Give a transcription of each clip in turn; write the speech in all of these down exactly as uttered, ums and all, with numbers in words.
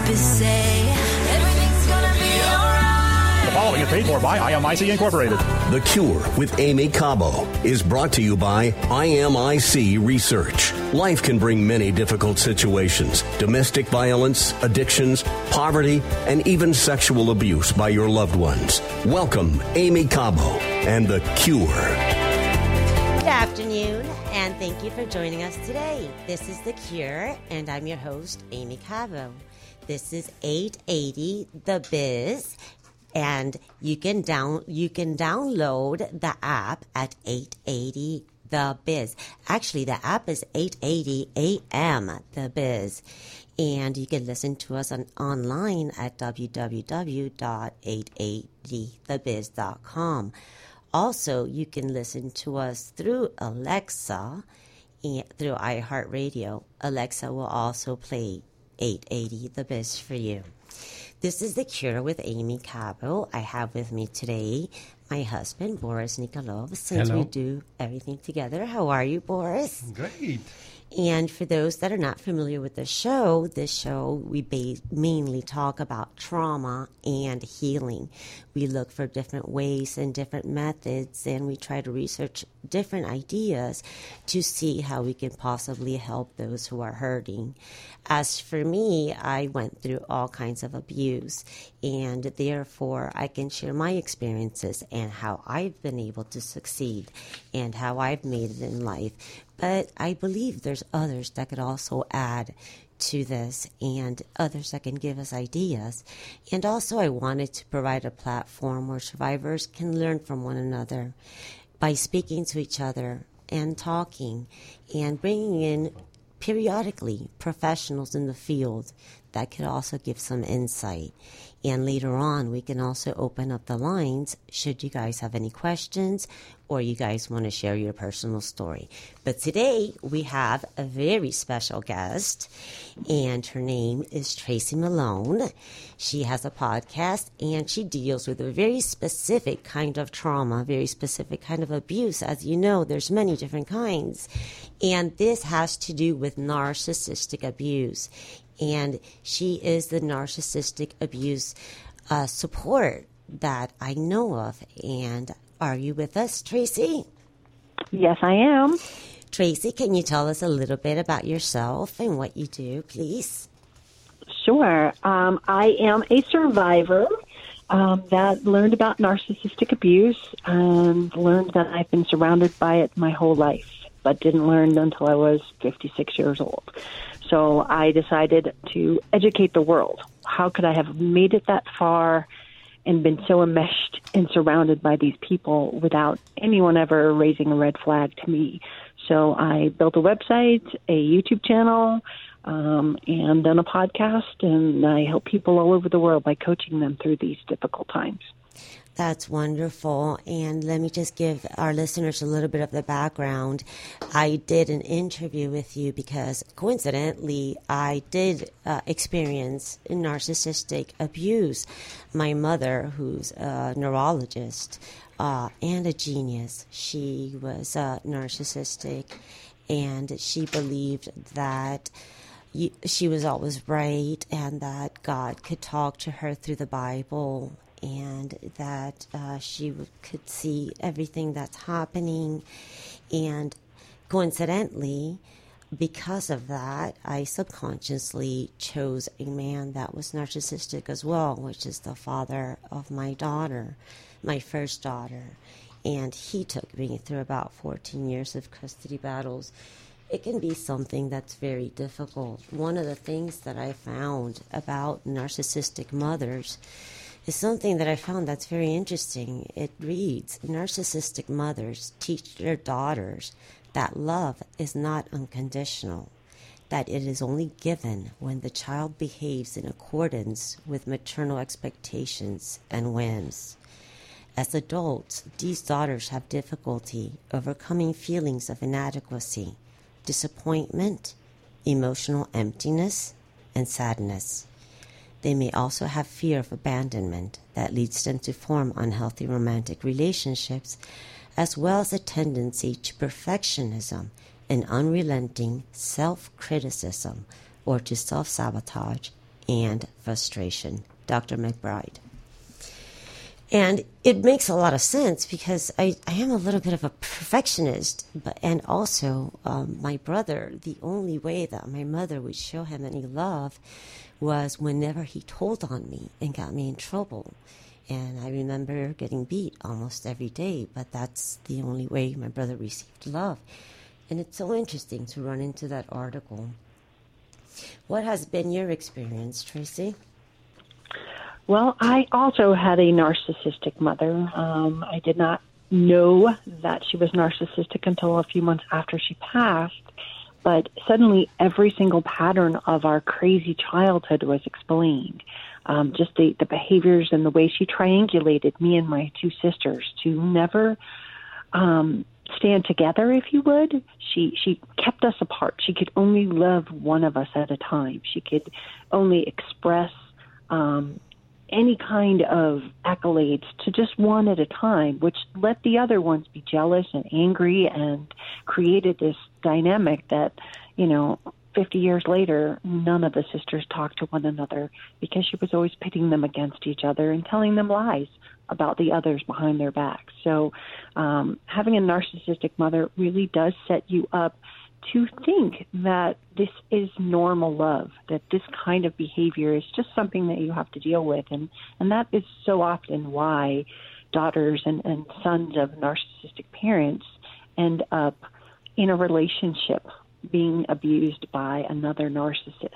therapists say everything's gonna be alright. The following is paid for by I M I C Incorporated. The Cure with Amy Cabo is brought to you by I M I C Research. Life can bring many difficult situations: domestic violence, addictions, poverty, and even sexual abuse by your loved ones. Welcome, Amy Cabo and The Cure. Good afternoon, and thank you for joining us today. This is The Cure, and I'm your host, Amy Cabo. This is eight eighty The Biz, and you can down you can download the app at eight eighty The Biz. Actually, the app is eight eighty A M The Biz, and you can listen to us on online at w w w dot eight eighty the biz dot com. Also, you can listen to us through Alexa, and through iHeartRadio. Alexa will also play eight eighty The Biz for you. This is The Cure with Amy Cabo. I have with me today my husband, Boris Nikolov, since Hello. we do everything together. How are you, Boris? Great. And for those that are not familiar with the show, this show, we ba- mainly talk about trauma and healing. We look for different ways and different methods, and we try to research different ideas to see how we can possibly help those who are hurting. As for me, I went through all kinds of abuse, and therefore I can share my experiences and how I've been able to succeed and how I've made it in life. But I believe there's others that could also add to this, and others that can give us ideas. And also I wanted to provide a platform where survivors can learn from one another by speaking to each other and talking and bringing in periodically professionals in the field that could also give some insight. And later on, we can also open up the lines should you guys have any questions or you guys want to share your personal story. But today, we have a very special guest, and her name is Tracy Malone. She has a podcast, and she deals with a very specific kind of trauma, very specific kind of abuse. As you know, there's many different kinds. And this has to do with narcissistic abuse. And she is the narcissistic abuse uh, support that I know of. And are you with us, Tracy? Yes, I am. Tracy, can you tell us a little bit about yourself and what you do, please? Sure. Um, I am a survivor um, that learned about narcissistic abuse and learned that I've been surrounded by it my whole life, but didn't learn until I was fifty-six years old. So I decided to educate the world. How could I have made it that far and been so enmeshed and surrounded by these people without anyone ever raising a red flag to me? So I built a website, a YouTube channel, um, and done a podcast, and I help people all over the world by coaching them through these difficult times. That's wonderful. And let me just give our listeners a little bit of the background. I did an interview with you because, coincidentally, I did uh, experience narcissistic abuse. My mother, who's a neurologist uh, and a genius, she was uh, narcissistic, and she believed that you, she was always right and that God could talk to her through the Bible, and that uh, she w- could see everything that's happening. And coincidentally, because of that, I subconsciously chose a man that was narcissistic as well, which is the father of my daughter, my first daughter. And he took me through about fourteen years of custody battles. It can be something that's very difficult. One of the things that I found about narcissistic mothers is something that I found that's very interesting. It reads, narcissistic mothers teach their daughters that love is not unconditional, that it is only given when the child behaves in accordance with maternal expectations and whims. As adults, these daughters have difficulty overcoming feelings of inadequacy, disappointment, emotional emptiness, and sadness. They may also have fear of abandonment that leads them to form unhealthy romantic relationships, as well as a tendency to perfectionism and unrelenting self-criticism, or to self-sabotage and frustration. Doctor McBride. And it makes a lot of sense because I, I am a little bit of a perfectionist, but and also um, my brother, the only way that my mother would show him any love was whenever he told on me and got me in trouble. And I remember getting beat almost every day, but that's the only way my brother received love. And it's so interesting to run into that article. What has been your experience, Tracy? Well, I also had a narcissistic mother. Um, I did not know that she was narcissistic until a few months after she passed, but suddenly every single pattern of our crazy childhood was explained. Um, just the, the behaviors and the way she triangulated me and my two sisters to never um, stand together, if you would. She she kept us apart. She could only love one of us at a time. She could only express um, any kind of accolades to just one at a time, which let the other ones be jealous and angry and created this dynamic that, you know, fifty years later, none of the sisters talked to one another because she was always pitting them against each other and telling them lies about the others behind their backs. So um, having a narcissistic mother really does set you up to think that this is normal love, that this kind of behavior is just something that you have to deal with. And, and that is so often why daughters and, and sons of narcissistic parents end up in a relationship being abused by another narcissist.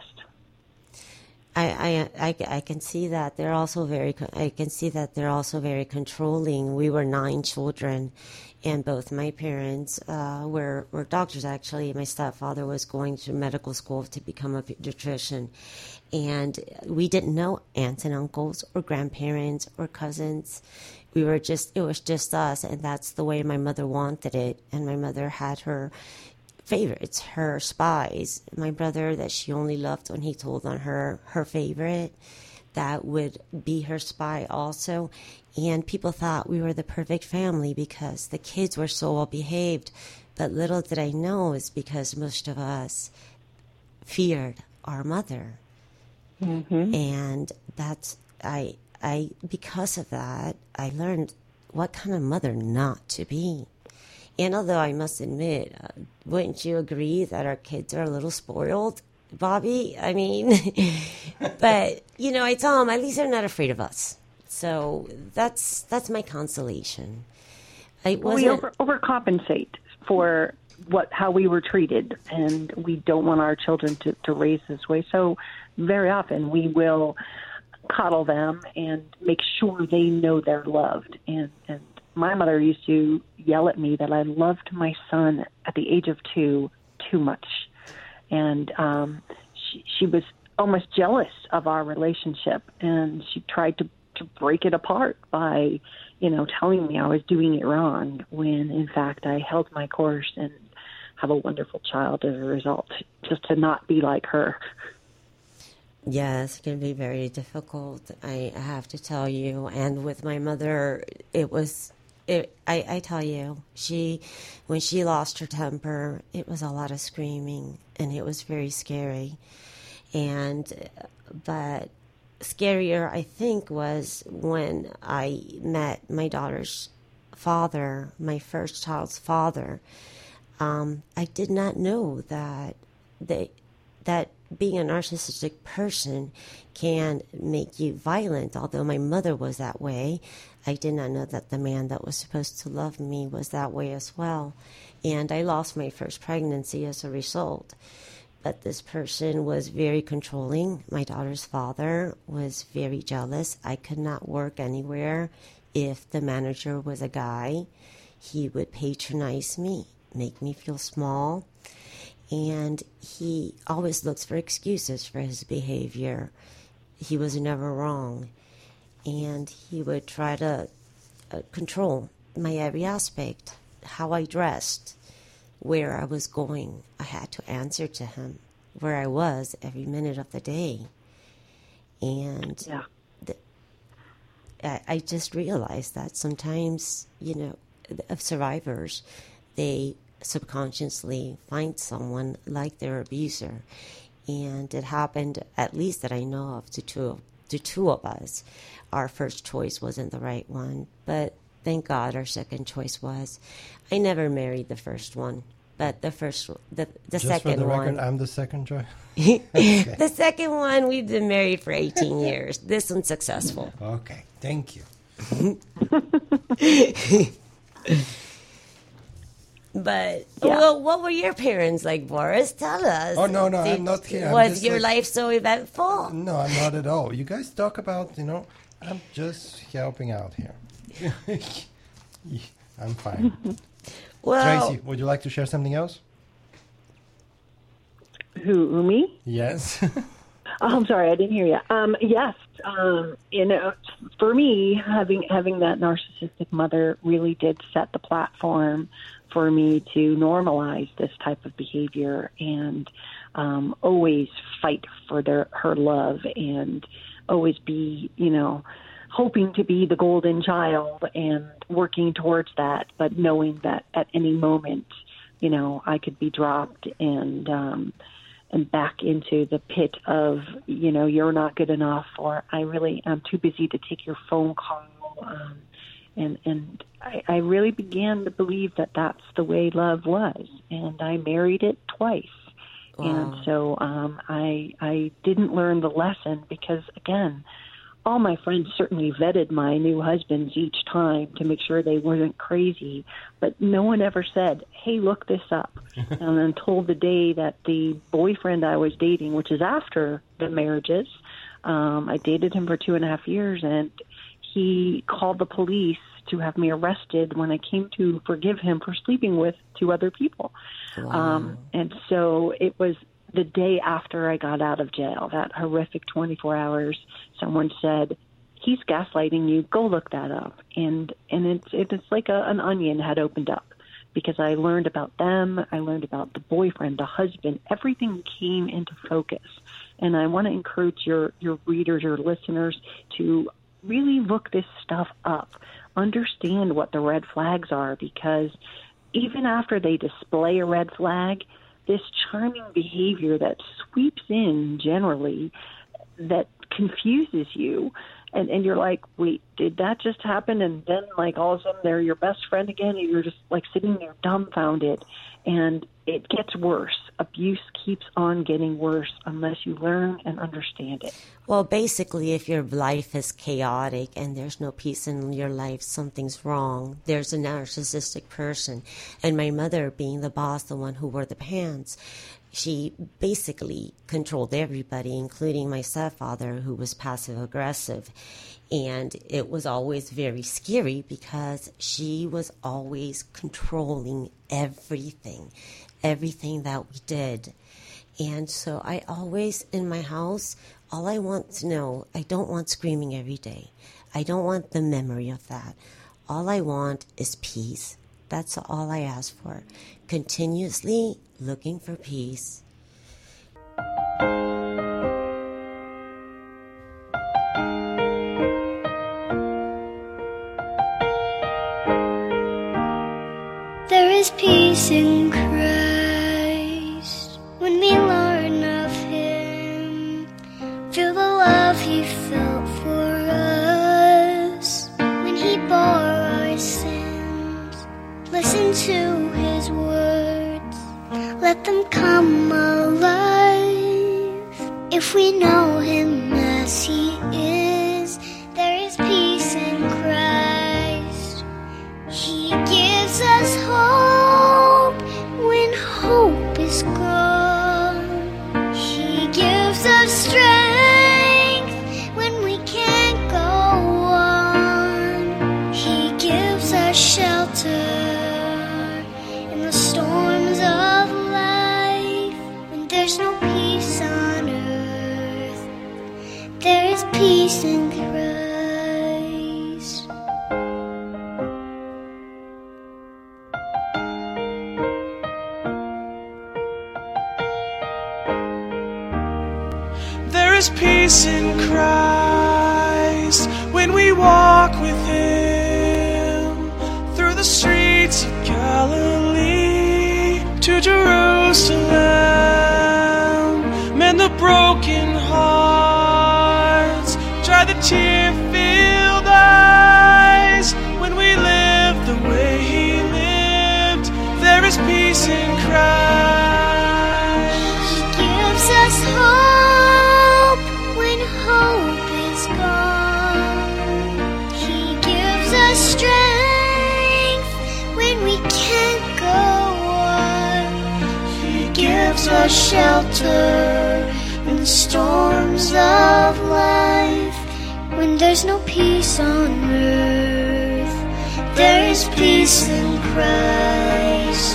I, I, I, I can see that they're also very, I can see that they're also very controlling. We were nine children, and both my parents uh, were, were doctors, actually. My stepfather was going to medical school to become a pediatrician. And we didn't know aunts and uncles or grandparents or cousins. We were just, it was just us, and that's the way my mother wanted it. And my mother had her favorites, her spies. My brother that she only loved when he told on her, her favorite, that would be her spy also. And people thought we were the perfect family because the kids were so well behaved. But little did I know is because most of us feared our mother. Mm-hmm. And that's, I, I, because of that, I learned what kind of mother not to be. And although I must admit, uh, wouldn't you agree that our kids are a little spoiled, Bobby? I mean, but, you know, I tell them at least they're not afraid of us. So that's that's my consolation. I well, we over, overcompensate for what how we were treated, and we don't want our children to, to raise this way. So very often we will coddle them and make sure they know they're loved. And, and my mother used to yell at me that I loved my son at the age of two too much. And um, she, she was almost jealous of our relationship, and she tried to, to break it apart by, you know, telling me I was doing it wrong when, in fact, I held my course and have a wonderful child as a result, just to not be like her. Yes, it can be very difficult, I have to tell you. And with my mother, it was... It, I, I tell you, she, when she lost her temper, it was a lot of screaming, and it was very scary. And, but scarier, I think, was when I met my daughter's father, my first child's father. Um, I did not know that they, that being a narcissistic person can make you violent, although my mother was that way. I did not know that the man that was supposed to love me was that way as well. And I lost my first pregnancy as a result. But this person was very controlling. My daughter's father was very jealous. I could not work anywhere if the manager was a guy. He would patronize me, make me feel small. And he always looks for excuses for his behavior. He was never wrong. And he would try to uh, control my every aspect, how I dressed, where I was going. I had to answer to him where I was every minute of the day. And yeah. the, I, I just realized that sometimes, you know, of survivors, they subconsciously find someone like their abuser. And it happened, at least that I know of, to two, to two of us. Our first choice wasn't the right one, but thank God our second choice was. I never married the first one, but the first, the, the Just second for the one. record, I'm the second choice. Okay. The second one, we've been married for eighteen years. This one's successful. Okay, thank you. But Yeah. well, what were your parents like, Boris? Tell us. Oh, no, no, Did- I'm not here. I'm Was just your like- life so eventful? No, I'm not at all. You guys talk about, you know, I'm just helping out here. I'm fine. Well, Tracy, would you like to share something else? Who, who me? Yes. Oh, I'm sorry, I didn't hear you. Um, yes, um, you know, for me, having having that narcissistic mother really did set the platform for me to normalize this type of behavior and um, always fight for their her love and always be, you know, hoping to be the golden child and working towards that, but knowing that at any moment, you know, I could be dropped and um, and back into the pit of, you know, you're not good enough, or I really am too busy to take your phone call. Um, and and I, I really began to believe that that's the way love was. And I married it twice. Wow. And so um, I I didn't learn the lesson because, again, all my friends certainly vetted my new husbands each time to make sure they weren't crazy, but no one ever said, hey, look this up. And until the day that the boyfriend I was dating, which is after the marriages, um, I dated him for two and a half years, and he called the police to have me arrested when I came to forgive him for sleeping with two other people. Wow. Um, and so it was the day after I got out of jail, that horrific twenty-four hours, someone said, he's gaslighting you, go look that up. And and it's it's like a, an onion had opened up, because I learned about them, I learned about the boyfriend, the husband, everything came into focus. And I want to encourage your, your readers, your listeners to really look this stuff up, understand what the red flags are, because even after they display a red flag, this charming behavior that sweeps in generally that confuses you, and, and you're like, wait, did that just happen? And then, like, all of a sudden they're your best friend again, and you're just, like, sitting there dumbfounded, and it gets worse. Abuse keeps on getting worse unless you learn and understand it. Well, basically, if your life is chaotic and there's no peace in your life, something's wrong. There's a narcissistic person. And my mother, being the boss, the one who wore the pants, she basically controlled everybody, including my stepfather, who was passive-aggressive. And it was always very scary because she was always controlling everything, everything that we did. And so I always, in my house, all I want to know, I don't want screaming every day. I don't want the memory of that. All I want is peace. That's all I ask for. Continuously looking for peace. There is peace in Christ when we learn of Him. Feel the love He felt for us when He bore our sins. Listen to His words, let them come alive. If we know Him as He is, there is peace in Christ. He gives us hope when hope is gone. He gives us strength when we can't go on. He gives us shelter in the storms of life. When there's no peace on earth, there is peace in Christ. There is peace in Christ when we walk with Him through the streets of Galilee to Jerusalem. Men broken hearts, dry the tear-filled eyes. When we live the way He lived, there is peace in Christ. He gives us hope when hope is gone. He gives us strength when we can't go on. He gives us shelter in the storms of life. When there's no peace on earth, there is peace in Christ.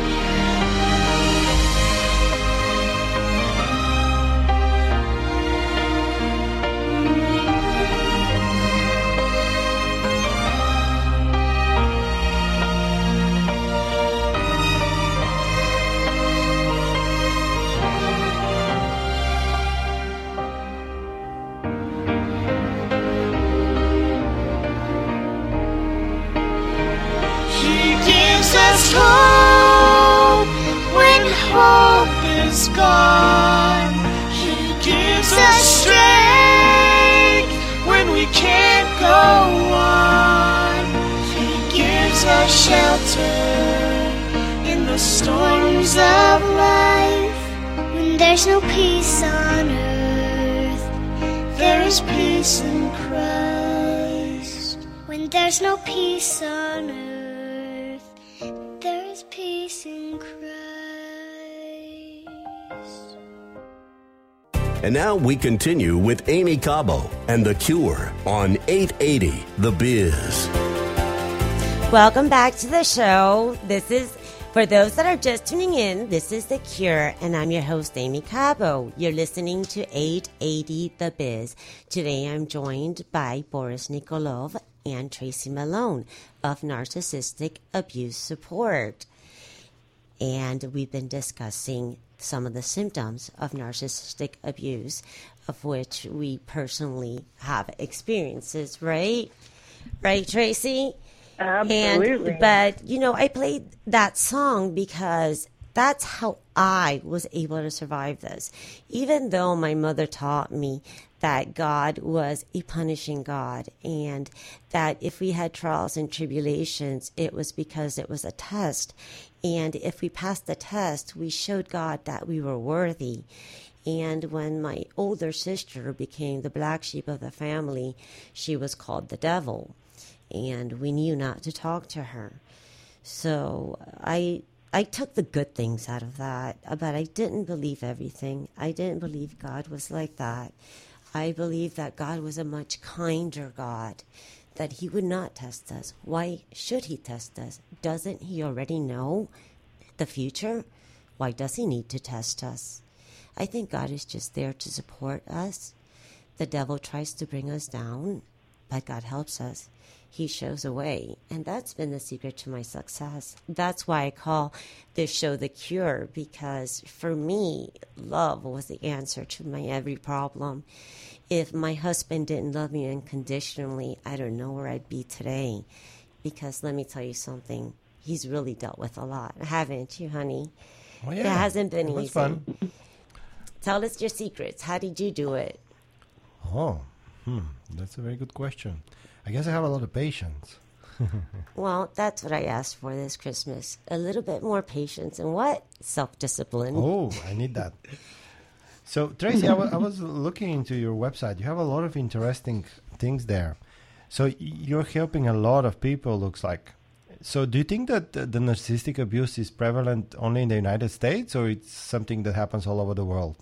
Hope when hope is gone. He gives us strength when we can't go on. He gives us shelter in the storms of life. When there's no peace on earth, there is peace in Christ. When there's no peace on earth, there is peace in Christ. And now we continue with Amy Cabo and The Cure on eight eighty The Biz. Welcome back to the show. This is, for those that are just tuning in, this is The Cure, and I'm your host, Amy Cabo. You're listening to eight eighty The Biz. Today I'm joined by Boris Nikolov and Tracy Malone of Narcissistic Abuse Support. And we've been discussing some of the symptoms of narcissistic abuse, of which we personally have experiences, right? Right, Tracy? Absolutely. And, but, you know, I played that song because that's how I was able to survive this. Even though my mother taught me that God was a punishing God and that if we had trials and tribulations, it was because it was a test. And if we passed the test, we showed God that we were worthy. And when my older sister became the black sheep of the family, she was called the devil. And we knew not to talk to her. So I I took the good things out of that, but I didn't believe everything. I didn't believe God was like that. I believed that God was a much kinder God, that He would not test us. Why should He test us? Doesn't He already know the future? Why does He need to test us? I think God is just there to support us. The devil tries to bring us down, but God helps us. He shows a way, and that's been the secret to my success. That's why I call this show The Cure, because for me, love was the answer to my every problem. If my husband didn't love me unconditionally, I don't know where I'd be today. Because let me tell you something, he's really dealt with a lot, haven't you, honey? Oh, yeah. It hasn't been It was easy. fun. Tell us your secrets. How did you do it? Oh, hmm, that's a very good question. I guess I have a lot of patience. Well, that's what I asked for this Christmas. A little bit more patience and what? Self-discipline. Oh, I need that. So, Tracy, I wa- I was looking into your website. You have a lot of interesting things there. So, y- you're helping a lot of people, looks like. So, do you think that the the narcissistic abuse is prevalent only in the United States, or it's something that happens all over the world?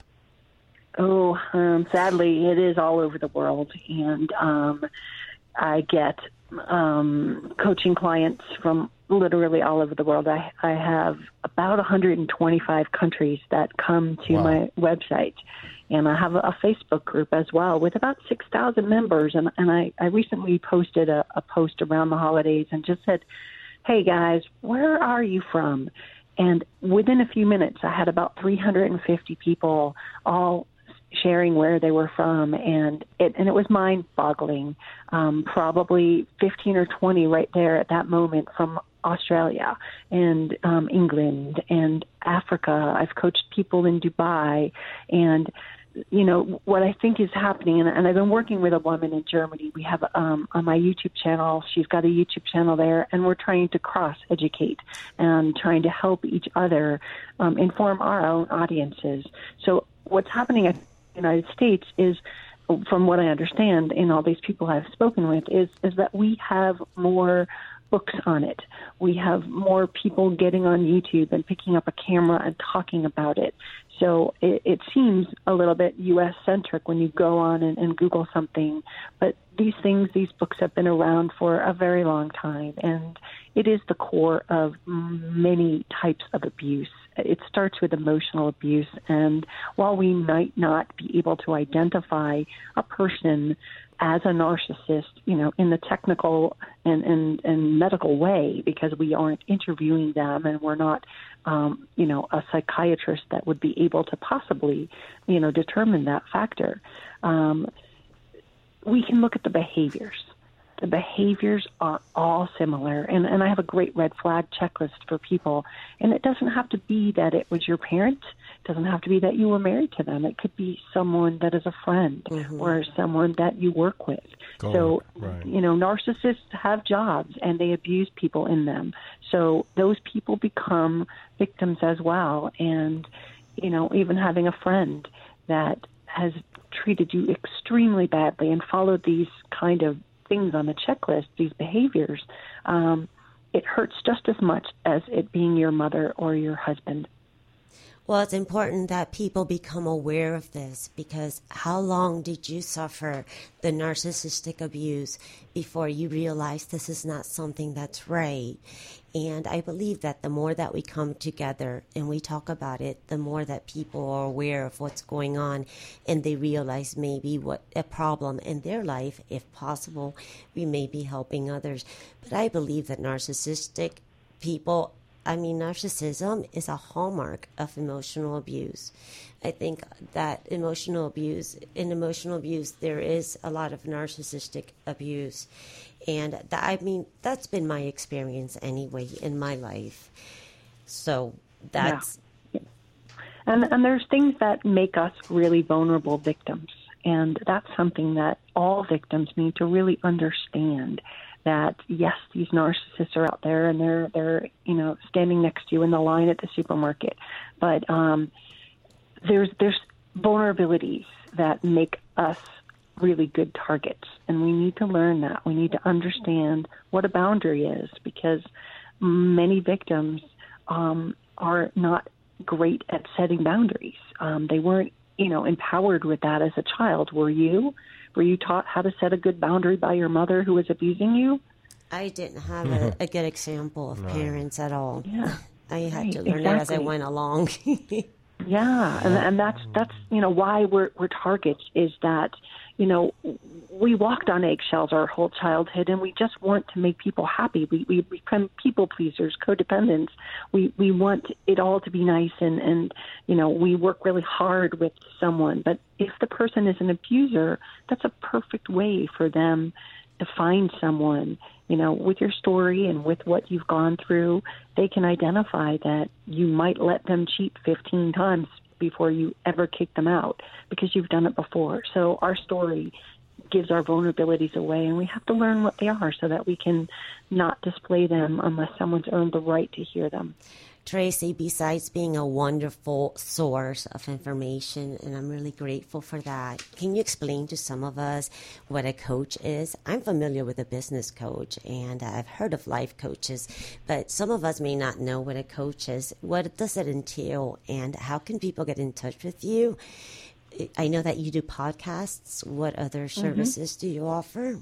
Oh, um, sadly, it is all over the world. And um, I get um, coaching clients from literally all over the world. I, I have about one hundred twenty-five countries that come to Wow. my website. And I have a, a Facebook group as well with about six thousand members. And, and I, I recently posted a, a post around the holidays and just said, hey, guys, where are you from? And within a few minutes, I had about three hundred fifty people all sharing where they were from, and it and it was mind-boggling. Um, probably fifteen or twenty right there at that moment from Australia and um, England and Africa. I've coached people in Dubai, and you know, what I think is happening, and, and I've been working with a woman in Germany. We have um, on my YouTube channel, she's got a YouTube channel there, and we're trying to cross-educate and trying to help each other um, inform our own audiences. So what's happening in the United States is, from what I understand, and all these people I've spoken with, is is that we have more books on it. We have more people getting on YouTube and picking up a camera and talking about it. So it, it seems a little bit U S-centric when you go on and, and Google something. But these things, these books have been around for a very long time, and it is the core of many types of abuse. It starts with emotional abuse, and while we might not be able to identify a person as a narcissist, you know, in the technical and, and, and medical way, because we aren't interviewing them and we're not, um, you know, a psychiatrist that would be able to possibly, you know, determine that factor. Um, we can look at the behaviors. The behaviors are all similar, and, and I have a great red flag checklist for people, and it doesn't have to be that it was your parent. It doesn't have to be that you were married to them. It could be someone that is a friend mm-hmm. or someone that you work with. Go so, right. you know, narcissists have jobs, and they abuse people in them. So those people become victims as well, and, you know, even having a friend that has treated you extremely badly and followed these kind of things on the checklist, these behaviors, um, it hurts just as much as it being your mother or your husband. Well, it's important that people become aware of this, because how long did you suffer the narcissistic abuse before you realize this is not something that's right? And I believe that the more that we come together and we talk about it, the more that people are aware of what's going on, and they realize maybe what a problem in their life, if possible, we may be helping others. But I believe that narcissistic people, I mean, narcissism is a hallmark of emotional abuse. I think that emotional abuse, in emotional abuse, there is a lot of narcissistic abuse. And that, I mean, that's been my experience anyway in my life. So that's... Yeah. And, and there's things that make us really vulnerable victims. And that's something that all victims need to really understand. That yes, these narcissists are out there and they're they're you know standing next to you in the line at the supermarket, but um, there's there's vulnerabilities that make us really good targets, and we need to learn that. We need to understand what a boundary is, because many victims um, are not great at setting boundaries. Um, they weren't you know empowered with that as a child. Were you? Were you taught how to set a good boundary by your mother who was abusing you? I didn't have a, a good example of no. parents at all. Yeah, I had right, to learn exactly. it as I went along. yeah, and, and that's that's you know why we're we're targets, is that you know we walked on eggshells our whole childhood, and we just want to make people happy. We we become people pleasers, codependents. We we want it all to be nice, and and you know we work really hard with someone. But if the person is an abuser, that's a perfect way for them to find someone. You know, with your story and with what you've gone through, they can identify that you might let them cheat fifteen times before you ever kick them out, because you've done it before. So our story gives our vulnerabilities away, and we have to learn what they are so that we can not display them unless someone's earned the right to hear them. Tracy, besides being a wonderful source of information, and I'm really grateful for that, can you explain to some of us what a coach is? I'm familiar with a business coach, and I've heard of life coaches, but some of us may not know what a coach is. What does it entail, and how can people get in touch with you? I know that you do podcasts. What other services mm-hmm. do you offer?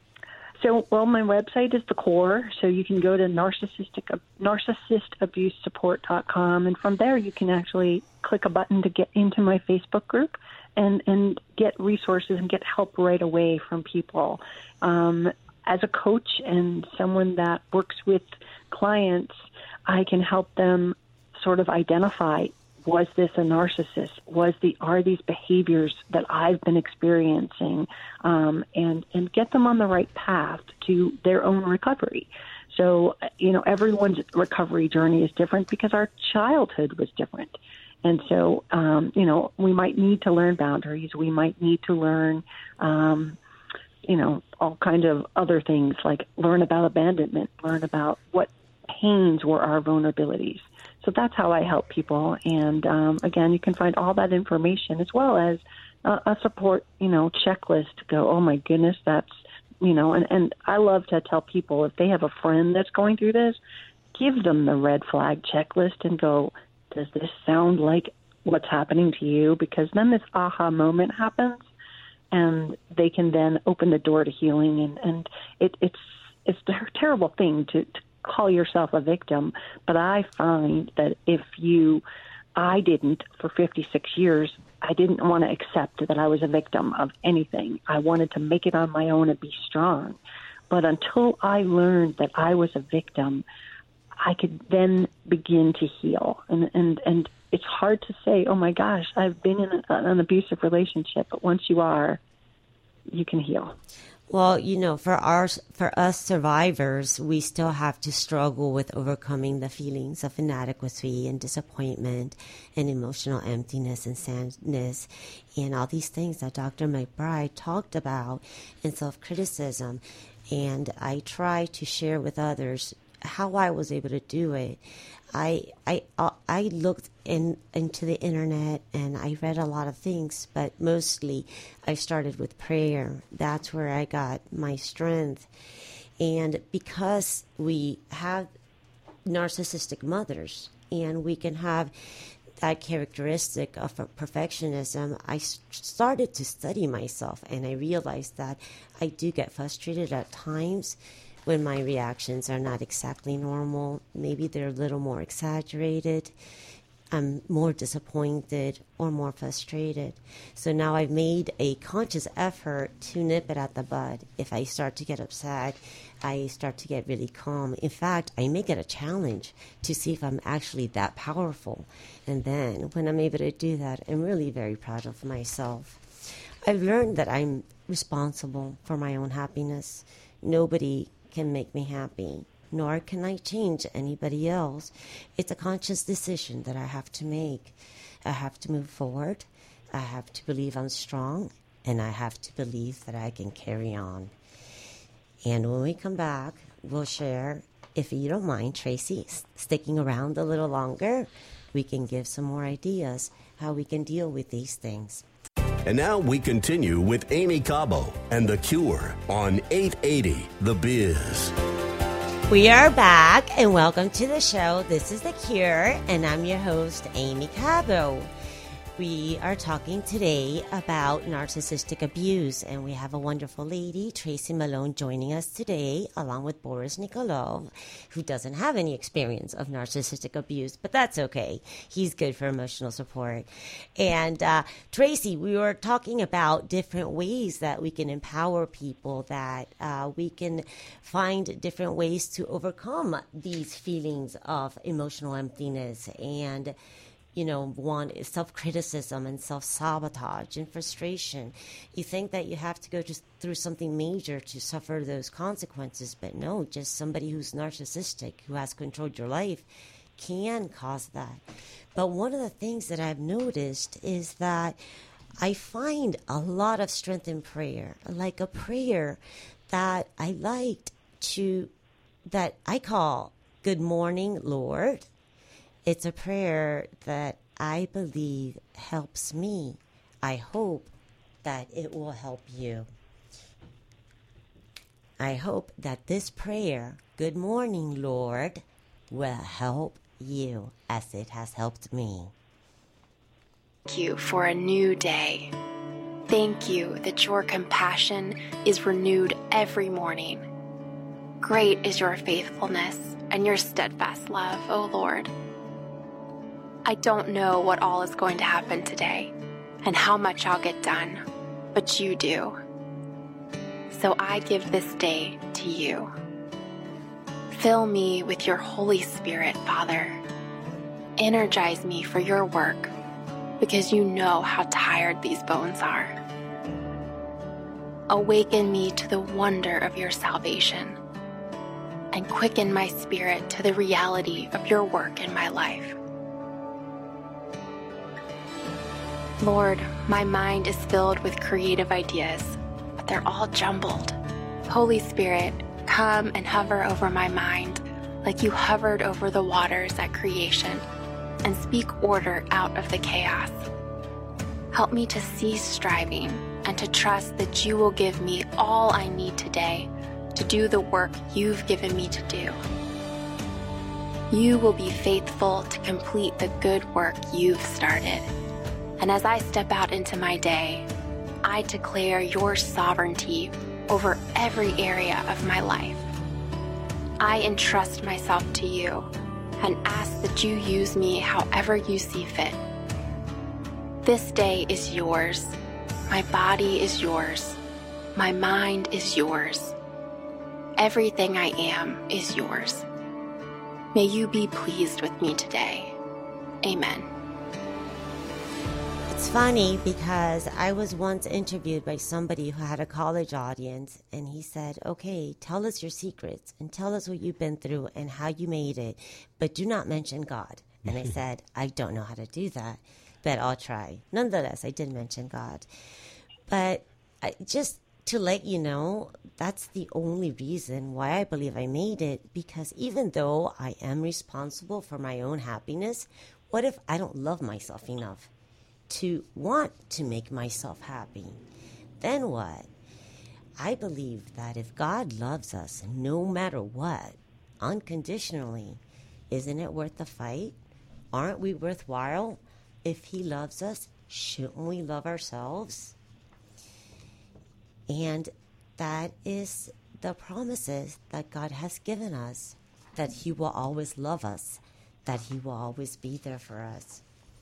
So, well, my website is The Core, so you can go to narcissistic narcissist abuse support dot com, and from there you can actually click a button to get into my Facebook group and, and get resources and get help right away from people. Um, as a coach and someone that works with clients, I can help them sort of identify, was this a narcissist? Was the are these behaviors that I've been experiencing, um, and and get them on the right path to their own recovery. So, you know, everyone's recovery journey is different because our childhood was different, And so, um, you know, we might need to learn boundaries. We might need to learn, um, you know, all kind of other things, like learn about abandonment, learn about what pains were our vulnerabilities. So that's how I help people. And um, again, you can find all that information as well as uh, a support, you know, checklist to go, oh my goodness, that's, you know, and, and I love to tell people if they have a friend that's going through this, give them the red flag checklist and go, does this sound like what's happening to you? Because then this aha moment happens, and they can then open the door to healing. And, and it, it's it's a terrible thing to, to call yourself a victim. But I find that if you, I didn't for fifty-six years, I didn't want to accept that I was a victim of anything. I wanted to make it on my own and be strong. But until I learned that I was a victim, I could then begin to heal. And, and, and it's hard to say, oh my gosh, I've been in a, an abusive relationship. But once you are, you can heal. Well, you know, for our, for us survivors, we still have to struggle with overcoming the feelings of inadequacy and disappointment and emotional emptiness and sadness and all these things that Doctor McBride talked about in self-criticism. And I try to share with others how I was able to do it. I I I looked in into the internet and I read a lot of things, but mostly I started with prayer. That's where I got my strength. And because we have narcissistic mothers and we can have that characteristic of perfectionism, I started to study myself, and I realized that I do get frustrated at times when my reactions are not exactly normal. Maybe they're a little more exaggerated. I'm more disappointed or more frustrated. So now I've made a conscious effort to nip it at the bud. If I start to get upset, I start to get really calm. In fact, I make it a challenge to see if I'm actually that powerful. And then when I'm able to do that, I'm really very proud of myself. I've learned that I'm responsible for my own happiness. Nobody can make me happy, nor can I change anybody else. It's a conscious decision that I have to make. I have to move forward. I have to believe I'm strong, and I have to believe that I can carry on. And when we come back, we'll share, if you don't mind, Tracy, sticking around a little longer, we can give some more ideas how we can deal with these things. And now we continue with Amy Cabo and The Cure on eight eighty The Biz. We are back, and welcome to the show. This is The Cure, and I'm your host, Amy Cabo. We are talking today about narcissistic abuse, and we have a wonderful lady, Tracy Malone, joining us today, along with Boris Nikolov, who doesn't have any experience of narcissistic abuse, but that's okay. He's good for emotional support. And uh, Tracy, we were talking about different ways that we can empower people, that uh, we can find different ways to overcome these feelings of emotional emptiness and you know, one is self-criticism and self-sabotage and frustration. You think that you have to go just through something major to suffer those consequences, but no, just somebody who's narcissistic, who has controlled your life, can cause that. But one of the things that I've noticed is that I find a lot of strength in prayer, like a prayer that I liked to, that I call Good Morning, Lord. It's a prayer that I believe helps me. I hope that it will help you. I hope that this prayer, Good Morning, Lord, will help you as it has helped me. Thank you for a new day. Thank you that your compassion is renewed every morning. Great is your faithfulness and your steadfast love, O Lord. I don't know what all is going to happen today and how much I'll get done, but you do. So I give this day to you. Fill me with your Holy Spirit, Father. Energize me for your work, because you know how tired these bones are. Awaken me to the wonder of your salvation, and quicken my spirit to the reality of your work in my life. Lord, my mind is filled with creative ideas, but they're all jumbled. Holy Spirit, come and hover over my mind like you hovered over the waters at creation, and speak order out of the chaos. Help me to cease striving and to trust that you will give me all I need today to do the work you've given me to do. You will be faithful to complete the good work you've started. And as I step out into my day, I declare your sovereignty over every area of my life. I entrust myself to you and ask that you use me however you see fit. This day is yours. My body is yours. My mind is yours. Everything I am is yours. May you be pleased with me today. Amen. It's funny because I was once interviewed by somebody who had a college audience, and he said, okay, tell us your secrets and tell us what you've been through and how you made it, but do not mention God. And I said, I don't know how to do that, but I'll try. Nonetheless, I did mention God. But I, just to let you know, that's the only reason why I believe I made it, because even though I am responsible for my own happiness, what if I don't love myself enough to want to make myself happy? Then what? I believe that if God loves us no matter what, unconditionally, isn't it worth the fight? Aren't we worthwhile? If he loves us, shouldn't we love ourselves? And that is the promises that God has given us, that he will always love us, that he will always be there for us.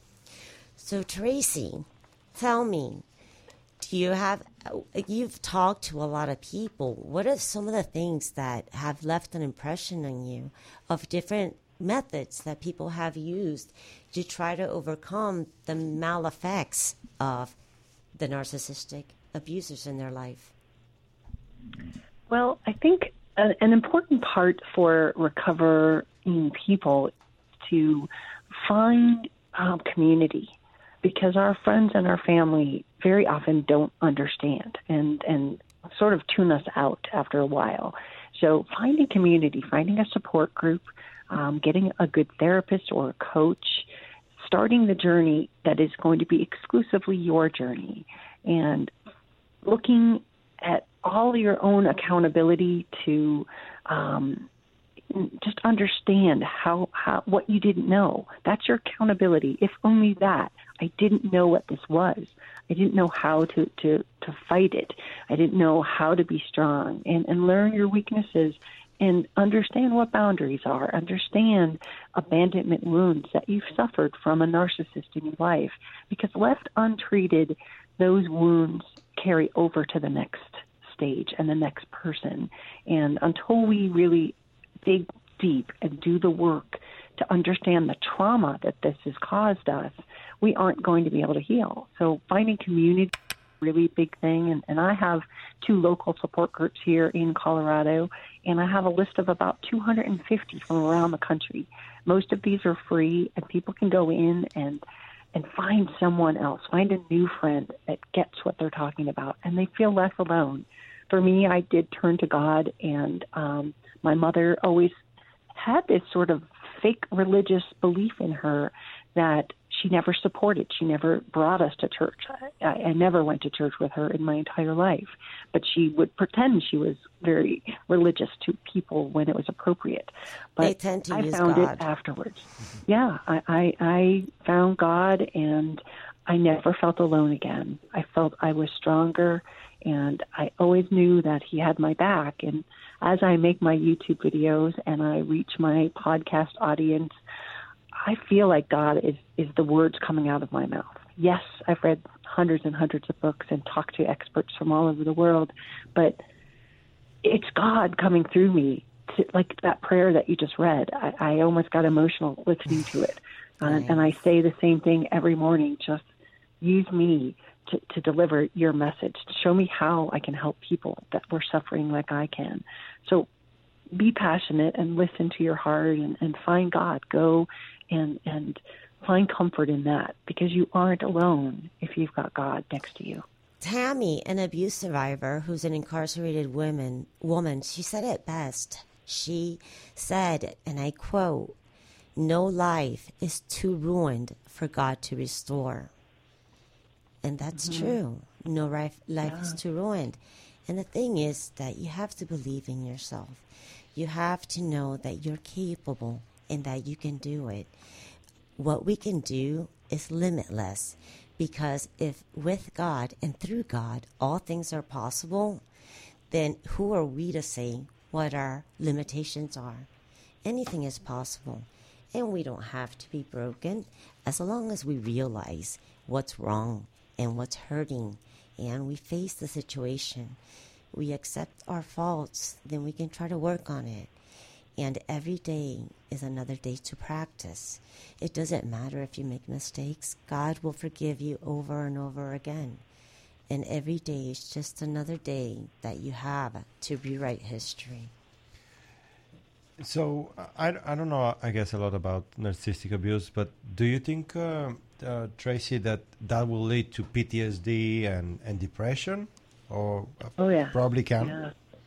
So Tracy, tell me, do you have, you've talked to a lot of people. What are some of the things that have left an impression on you of different methods that people have used to try to overcome the maleffects of the narcissistic abusers in their life? Well, I think an, an important part for recovering people is to find um, community, because our friends and our family very often don't understand and, and sort of tune us out after a while. So finding community, finding a support group, um, getting a good therapist or a coach, starting the journey that is going to be exclusively your journey, and looking at all your own accountability to um, just understand how, how what you didn't know. That's your accountability. If only that. I didn't know what this was. I didn't know how to, to, to fight it. I didn't know how to be strong, and, and learn your weaknesses and understand what boundaries are. Understand abandonment wounds that you've suffered from a narcissist in your life, because left untreated, those wounds carry over to the next stage and the next person. And until we really dig deep and do the work to understand the trauma that this has caused us, we aren't going to be able to heal. So finding community is a really big thing. And, and I have two local support groups here in Colorado, and I have a list of about two hundred fifty from around the country. Most of these are free, and people can go in and and find someone else, find a new friend that gets what they're talking about, and they feel less alone. For me, I did turn to God, and um, my mother always had this sort of fake religious belief in her that she never supported. She never brought us to church. I, I never went to church with her in my entire life, but she would pretend she was very religious to people when it was appropriate. But they tend to I use found God. it afterwards. Yeah, I, I, I found God, and I never felt alone again. I felt I was stronger, and I always knew that he had my back. And as I make my YouTube videos and I reach my podcast audience, I feel like God is, is the words coming out of my mouth. Yes, I've read hundreds and hundreds of books and talked to experts from all over the world, but it's God coming through me, to, like that prayer that you just read. I, I almost got emotional listening to it. Nice. Uh, and I say the same thing every morning. Just use me to, to deliver your message. Show me how I can help people that were suffering like I can. So be passionate and listen to your heart, and, and find God. Go and and find comfort in that, because you aren't alone if you've got God next to you. Tammy, an abuse survivor who's an incarcerated woman, woman, she said it best. She said, and I quote, "No life is too ruined for God to restore." And that's mm-hmm. true. No life, life yeah. is too ruined. And the thing is that you have to believe in yourself. You have to know that you're capable and that you can do it. What we can do is limitless, because if with God and through God all things are possible, then who are we to say what our limitations are? Anything is possible, and we don't have to be broken as long as we realize what's wrong and what's hurting, and we face the situation. We accept our faults, then we can try to work on it. And every day is another day to practice. It doesn't matter if you make mistakes. God will forgive you over and over again. And every day is just another day that you have to rewrite history. So I, I don't know, I guess, a lot about narcissistic abuse, but do you think, uh, uh, Tracy, that that will lead to P T S D and, and depression? Or oh, yeah. probably can? Yeah.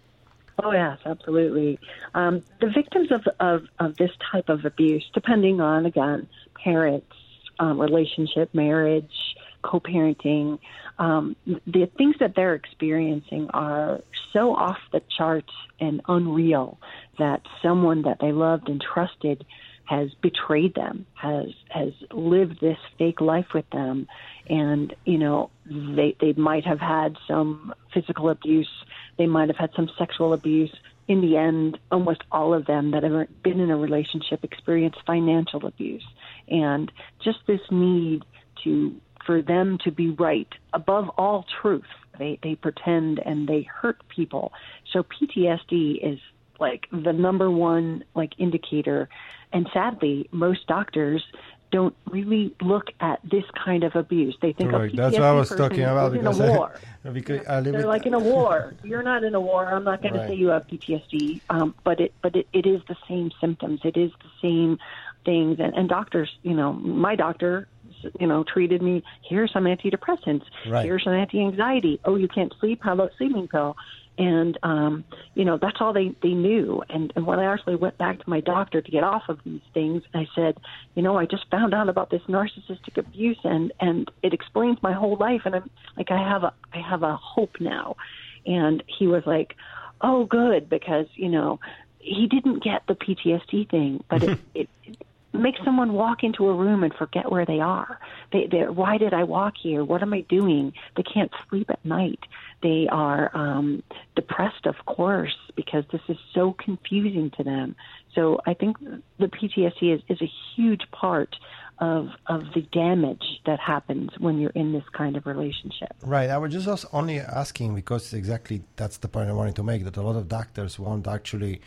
Oh, yes, absolutely. Um, the victims of, of, of this type of abuse, depending on, again, parents, um, relationship, marriage, co-parenting, um, the things that they're experiencing are so off the charts and unreal that someone that they loved and trusted has betrayed them, has has lived this fake life with them. And, you know, they they might have had some physical abuse. They might have had some sexual abuse. In the end, almost all of them that have been in a relationship experience financial abuse. And just this need to for them to be right above all truth. They they pretend and they hurt people. So P T S D is like the number one like indicator. And sadly, most doctors don't really look at this kind of abuse. They think Correct. a P T S D That's what I was person talking about, is in a because I- war. because I live They're with- like in a war. You're not in a war. I'm not going Right. to say you have P T S D, um, but it but it, it is the same symptoms. It is the same things. And, and doctors, you know, my doctor, you know, treated me. Here's some antidepressants. Right. Here's some anti-anxiety. Oh, you can't sleep? How about sleeping pill? And, um, you know, that's all they, they knew. And, and when I actually went back to my doctor to get off of these things, I said, you know, I just found out about this narcissistic abuse, and, and it explains my whole life. And I'm like, I have a, I have a hope now. And he was like, oh, good, because, you know, he didn't get the P T S D thing, but it, it, it makes someone walk into a room and forget where they are. They, they, why did I walk here? What am I doing? They can't sleep at night. They are um, depressed, of course, because this is so confusing to them. So I think the P T S D is, is a huge part of of the damage that happens when you're in this kind of relationship. Right. I was just also only asking because exactly that's the point I wanted to make, that a lot of doctors won't actually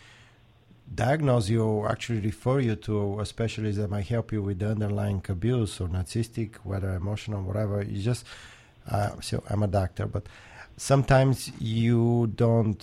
diagnose you or actually refer you to a specialist that might help you with the underlying abuse or narcissistic, whether emotional, whatever. You just, uh, so I'm a doctor, but sometimes you don't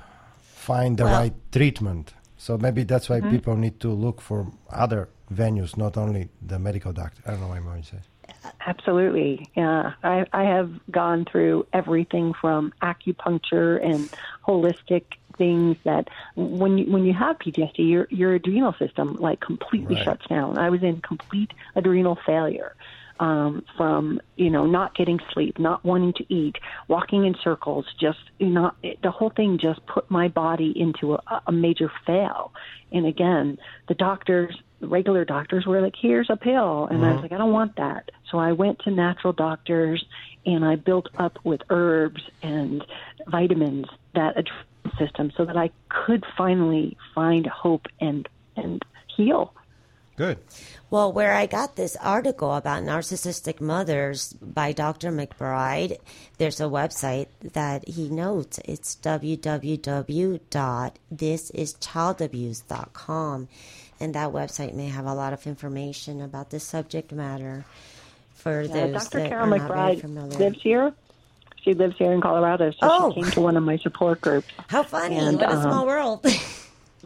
find the Well- right treatment. So maybe that's why Mm-hmm. people need to look for other venues, not only the medical doctor. I don't know what I'm going to say. Absolutely. Yeah. I, I have gone through everything from acupuncture and holistic things that when you, when you have P T S D, your, your adrenal system like completely Right. shuts down. I was in complete adrenal failure. Um, from, you know, not getting sleep, not wanting to eat, walking in circles, just not, it, the whole thing just put my body into a, a major fail. And again, the doctors, regular doctors were like, here's a pill. And I was like, I don't want that. So I went to natural doctors and I built up with herbs and vitamins that adrenal system so that I could finally find hope and, and heal. Good. Well, where I got this article about narcissistic mothers by Doctor McBride, there's a website that he notes. It's w w w dot this is child abuse dot com. And that website may have a lot of information about this subject matter for Yeah, those Doctor that Carol are not very McBride familiar. lives here. She lives here in Colorado, so Oh. she came to one of my support groups. How funny. And, What a um, small world.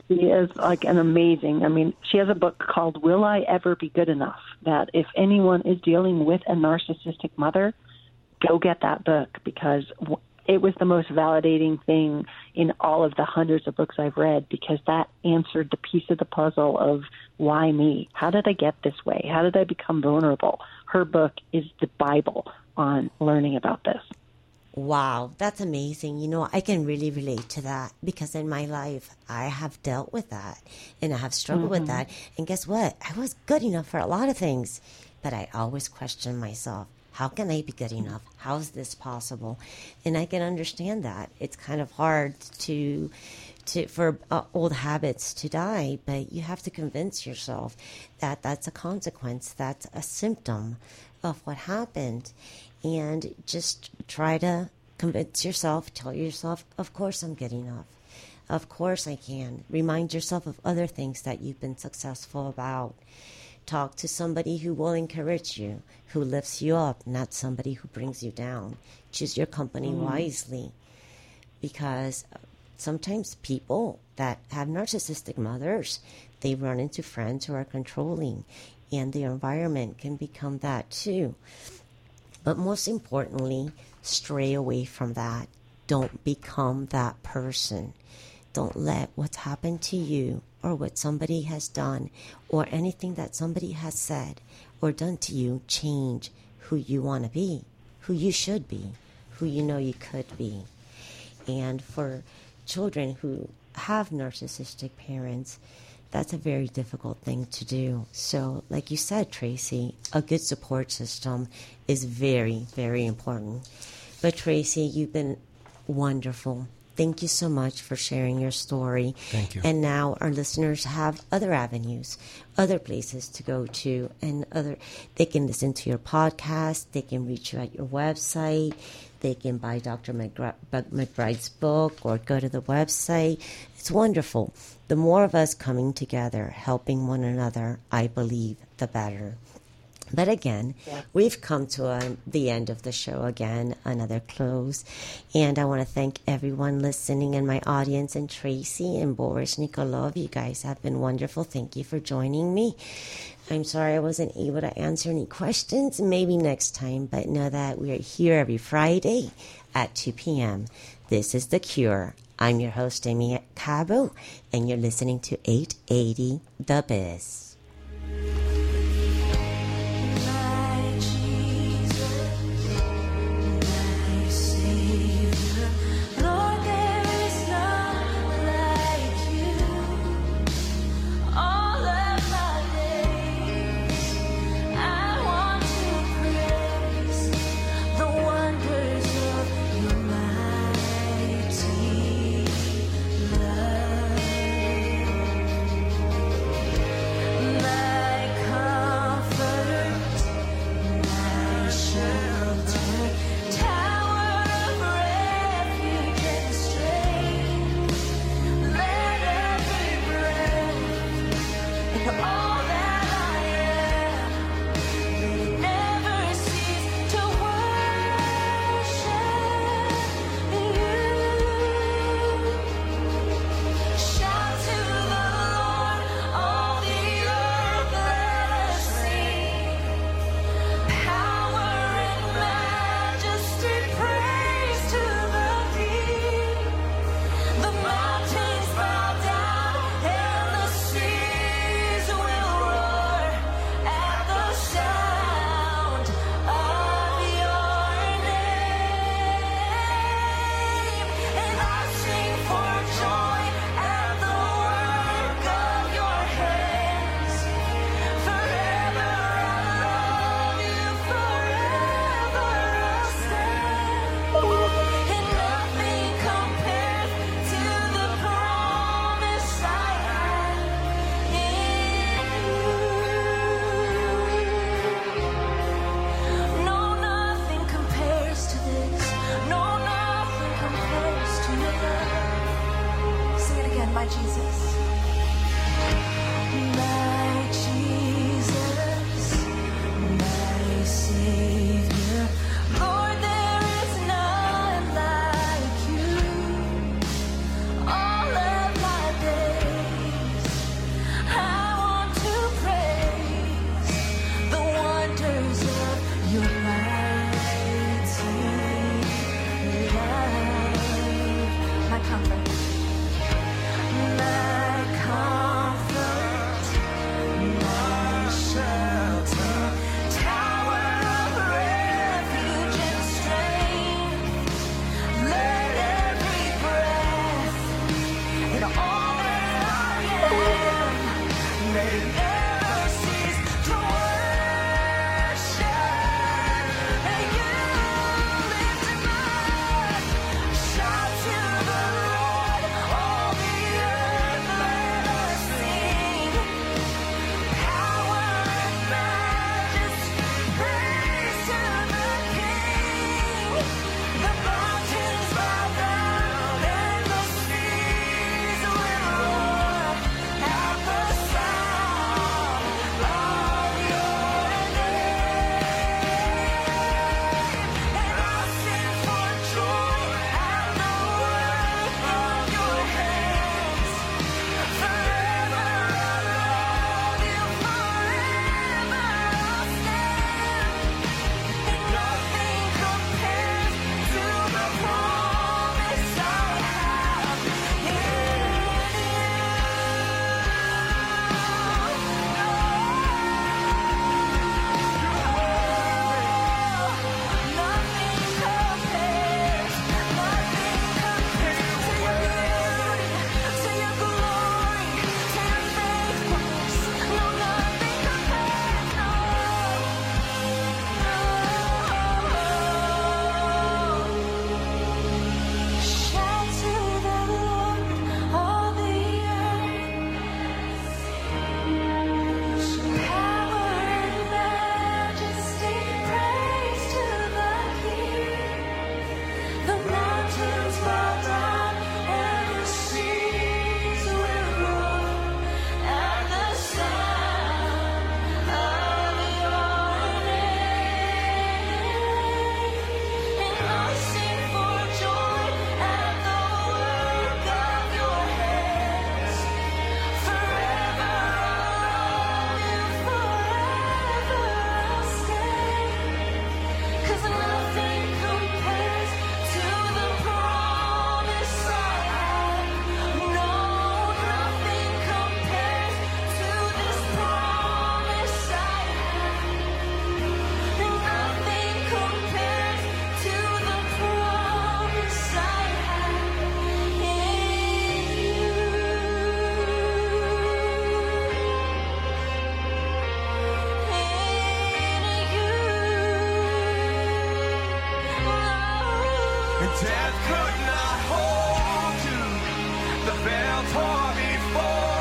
Tracy is like an amazing. I mean, she has a book called "Will I Ever Be Good Enough?" That if anyone is dealing with a narcissistic mother, go get that book, because it was the most validating thing in all of the hundreds of books I've read, because that answered the piece of the puzzle of why me? How did I get this way? How did I become vulnerable? Her book is the Bible on learning about this. Wow, that's amazing. You know, I can really relate to that, because in my life, I have dealt with that and I have struggled Mm-hmm. with that. And guess what? I was good enough for a lot of things, but I always question myself. How can I be good enough? How is this possible? And I can understand that. It's kind of hard to, to for uh, old habits to die, but you have to convince yourself that that's a consequence, that's a symptom of what happened. And just try to convince yourself, tell yourself, of course I'm good enough. Of course I can. Remind yourself of other things that you've been successful about. Talk to somebody who will encourage you, who lifts you up, not somebody who brings you down. Choose your company mm. wisely, because sometimes people that have narcissistic mothers, they run into friends who are controlling, and the environment can become that too. But most importantly, stray away from that. Don't become that person. Don't let what's happened to you or what somebody has done or anything that somebody has said or done to you change who you want to be, who you should be, who you know you could be. And for children who have narcissistic parents, that's a very difficult thing to do. So, like you said, Tracy, a good support system is very, very important. But Tracy, you've been wonderful. Thank you so much for sharing your story. Thank you. And now our listeners have other avenues, other places to go to, and other. They can listen to your podcast. They can reach you at your website. They can buy Doctor McBride's book or go to the website. It's wonderful. The more of us coming together, helping one another, I believe, the better. But again, yeah. we've come to a, the end of the show again, another close. And I want to thank everyone listening in my audience, and Tracy and Boris Nikolov. You guys have been wonderful. Thank you for joining me. I'm sorry I wasn't able to answer any questions. Maybe next time, but know that we are here every Friday at two p.m. This is The Cure. I'm your host, Amy Cabo, and you're listening to eight eighty The Biz. comfort. My comfort, my shelter, tower of refuge and strength. Let every breath and all that I am, may it never cease to worship. May you lift him up, shout to the Lord, all the earth let us sing. Power and majesty, praise to the King. The mountains bow down and the seas will roar at the sound of your name. And I'll sing for joy at the work of your hands. Forever I'll love you, forever I'll stand. And nothing compares to the promise I have Shout to the Lord, all the earth. Power and majesty, praise to the King. The mountains bow down and the seas will roar at the sound of your name. And I'll sing for joy at the work of your hands. Forever I'll love you, forever I'll stay. 'Cause nothing compares to the promise I have. No, nothing compares to this promise I have. Nothing compares to the promise I have in you. And death could not hold you. The veil tore before